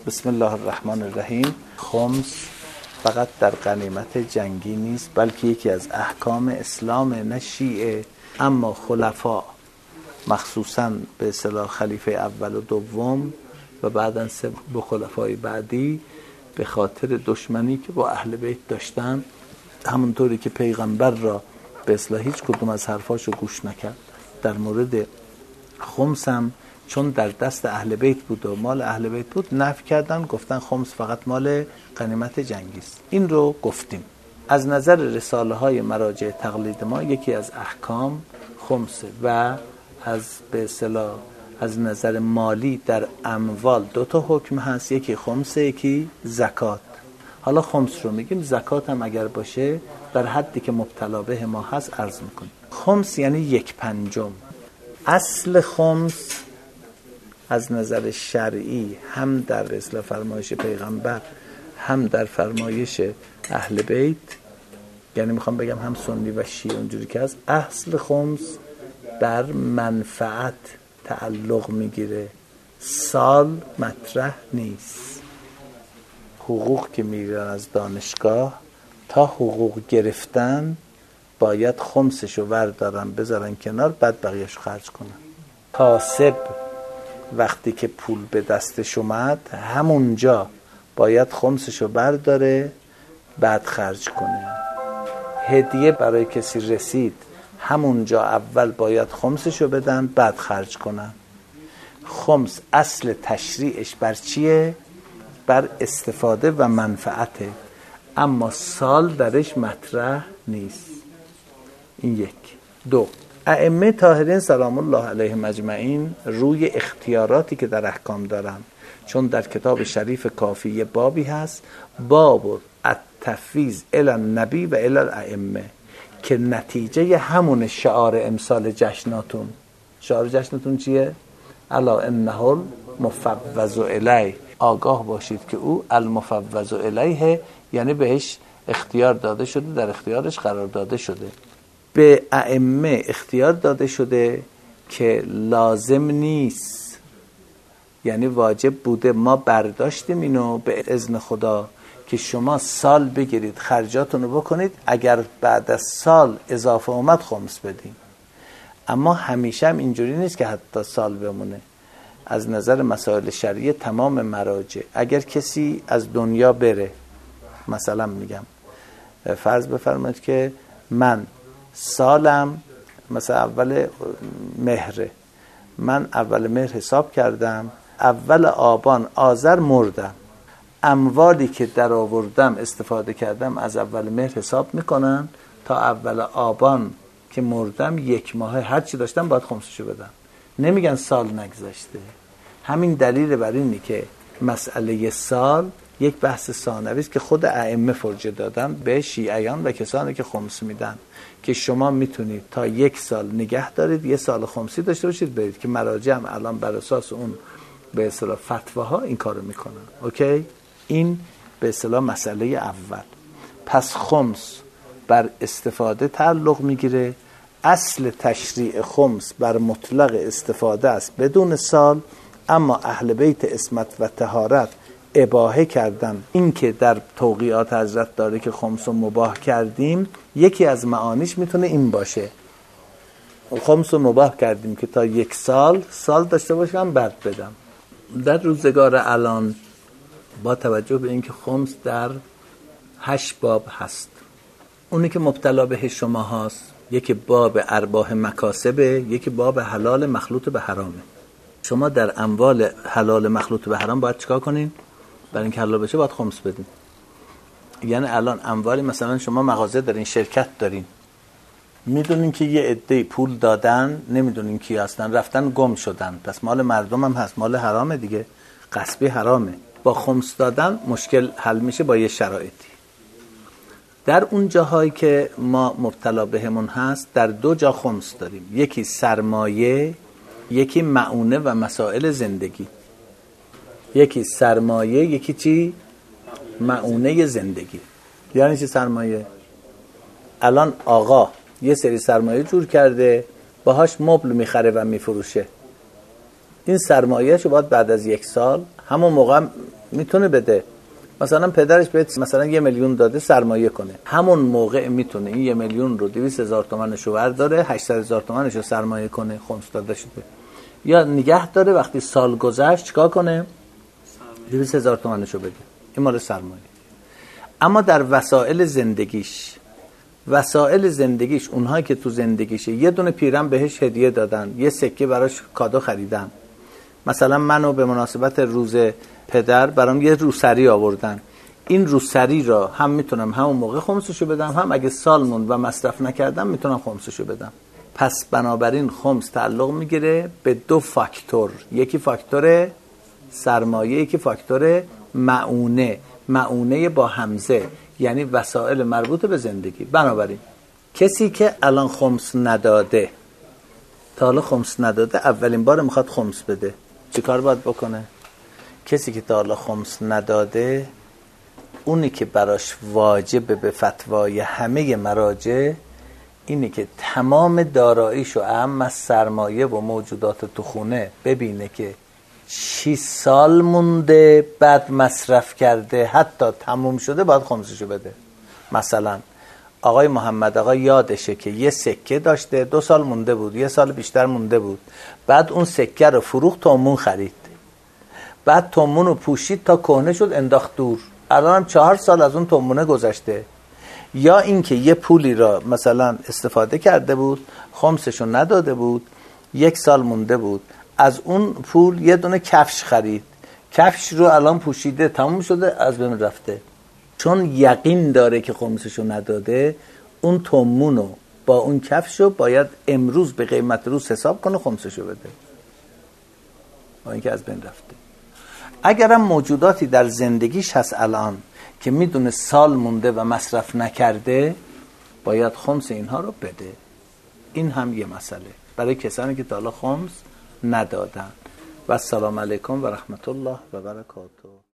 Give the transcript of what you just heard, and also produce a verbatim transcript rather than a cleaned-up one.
بسم الله الرحمن الرحیم. خمس فقط در غنیمت جنگی نیست، بلکه یکی از احکام اسلام، نه شیعه اما خلفا، مخصوصا به اصطلاح خلیفه اول و دوم و بعداً سه به خلفای بعدی، به خاطر دشمنی که با اهل بیت داشتن، همونطوری که پیغمبر را به اصطلاح هیچ کدوم از حرفاشو گوش نکرد، در مورد خمس هم چون در دست اهل بیت بود و مال اهل بیت بود نفی کردن، گفتن خمس فقط مال غنیمت جنگی است. این رو گفتیم. از نظر رساله های مراجع تقلید ما یکی از احکام خمسه و از به اصطلاح از نظر مالی در اموال دو تا حکم هست، یکی خمسه یکی زکات. حالا خمس رو میگیم، زکات هم اگر باشه در حدی که مبتلا به ما هست عرض میکنیم. خمس یعنی یک پنجم. اصل خمس از نظر شرعی هم در اصل فرمایش پیغمبر هم در فرمایش اهل بیت، یعنی میخوام بگم هم سنی و شیعه اونجوری که هست، اصل خمس بر منفعت تعلق میگیره، سال مطرح نیست. حقوق که میگیرن از دانشگاه تا حقوق گرفتن باید خمسشو وردارن بذارن کنار، بعد بقیهشو خرج کنن. کاسب وقتی که پول به دستش اومد همونجا باید خمسشو برداره بعد خرج کنه. هدیه برای کسی رسید همونجا اول باید خمسشو بدن بعد خرج کنن. خمس اصل تشریعش بر چیه؟ بر استفاده و منفعته، اما سال درش مطرح نیست. این یک. دو، ائمه طاهرین سلام الله علیهم اجمعین روی اختیاراتی که در احکام دارن، چون در کتاب شریف کافی یه بابی هست، باب التفویض الی النبی و الی الائمه، که نتیجه همون شعار امسال جشناتون. شعار جشناتون چیه؟ الا انه المفوض الیه، آگاه باشید که او المفوض الیه، یعنی بهش اختیار داده شده، در اختیارش قرار داده شده. به ائمه اختیار داده شده که لازم نیست، یعنی واجب بوده، ما برداشتیم اینو به اذن خدا که شما سال بگیرید خرجاتون رو بکنید، اگر بعد از سال اضافه اومد خمس بدین. اما همیشه هم اینجوری نیست که حتی سال بمونه. از نظر مسائل شرعی تمام مراجع، اگر کسی از دنیا بره، مثلا میگم فرض بفرمایید که من سالم مثلا اول مهره، من اول مهر حساب کردم، اول آبان آذر مردم، اموالی که در آوردم استفاده کردم از اول مهر حساب میکنن تا اول آبان که مردم یک ماه هر چی داشتم باید خمسشو بدم. نمیگن سال نگذشته. همین دلیل بر اینی که مسئله سال یک بحث ثانوی است که خود ائمه فرجه دادن به شیعیان و کسانی که خمس میدن، که شما میتونید تا یک سال نگه دارید، یه سال خمسی داشته باشید برید، که مراجع هم الان بر اساس اون به اصطلاح فتواها این کارو میکنن. اوکی؟ این به اصطلاح مسئله اول. پس خمس بر استفاده تعلق میگیره. اصل تشریع خمس بر مطلق استفاده است بدون سال، اما اهل بیت عصمت و طهارت اباحه کردن. این که در توقیعات حضرت داره که خمس رو مباح کردیم، یکی از معانیش میتونه این باشه، خمس رو مباح کردیم که تا یک سال سال داشته باشم بعد بدم. در روزگار الان با توجه به اینکه خمس در هشت باب هست، اونی که مبتلا به شما هست، یکی باب ارباح مکاسبه، یکی باب حلال مخلوط به حرامه. شما در اموال حلال مخلوط به حرام باید چیکار کنین؟ برای اینکه حلال بشه باید خمس بدین. یعنی الان اموالی، مثلا شما مغازه دارین، شرکت دارین، میدونین که یه عده پول دادن، نمیدونین کی هستن، رفتن گم شدن، پس مال مردم هم هست، مال حرامه دیگه، غصبی حرامه. با خمس دادن مشکل حل میشه با یه شرایطی. در اون جاهایی که ما مبتلا بهمون هست، در دو جا خمس داریم، یکی سرمایه، یکی معونه و مسائل زندگی. یکی سرمایه، یکی چی؟ معونه زندگی. یعنی چی سرمایه؟ الان آقا یه سری سرمایه جور کرده، باهاش مبل میخره و میفروشه. این سرمایه شو باید بعد از یک سال همون موقع میتونه بده. مثلا پدرش بهت مثلا یه میلیون داده سرمایه کنه، همون موقع میتونه این یه میلیون رو دویست هزار تومنشو برداره، هشتصد هزار تومنشو سرمایه کنه، خمس داده شده، یا نگه داره وقتی سال گذشت چیکار کنه؟ دویست هزار تومنشو بده. این مال سرمایه. اما در وسایل زندگیش، وسایل زندگیش اونهایی که تو زندگیشه، یه دونه پیرن بهش هدیه دادن، یه سکه براش کادو خریدن، مثلا منو به مناسبت روز پدر برام یه روسری آوردن، این روسری را هم میتونم همون موقع خمسشو بدم، هم اگه سال موند و مصرف نکردم میتونم خمسشو بدم. پس بنابراین خمس تعلق میگیره به دو فاکتور، یکی فاکتور سرمایه، یکی فاکتور معونه. معونه با همزه یعنی وسایل مربوط به زندگی. بنابراین کسی که الان خمس نداده، تا حالا خمس نداده، اولین بار میخواد خمس بده، چی کار باید بکنه؟ کسی که تا حالا خمس نداده، اونی که براش واجب به فتوای همه مراجع اینه که تمام داراییشو اهم از سرمایه و موجودات تو خونه ببینه که شش سال مونده بعد مصرف کرده، حتی تموم شده باید خمسشو بده. مثلا آقای محمد آقا یادشه که یه سکه داشته، دو سال مونده بود، یه سال بیشتر مونده بود، بعد اون سکه رو فروخت، تومون خرید، بعد تومون رو پوشید تا کهنه شد انداخت دور، الان هم چهار سال از اون تومونه گذشته. یا اینکه یه پولی را مثلا استفاده کرده بود، خمسشو نداده بود، یک سال مونده بود، از اون پول یه دونه کفش خرید، کفش رو الان پوشیده، تموم شده، از بین رفته. چون یقین داره که خمسشو نداده، اون تومونو با اون کفشو باید امروز به قیمت روز حساب کنه، خمسشو بده، با اینکه از بین رفته. اگرم موجوداتی در زندگیش هست الان که میدونه سال مونده و مصرف نکرده، باید خمس اینها رو بده. این هم یه مسئله برای کسانی که تا حالا خمس ندادن. و السلام علیکم و رحمت الله و برکاته.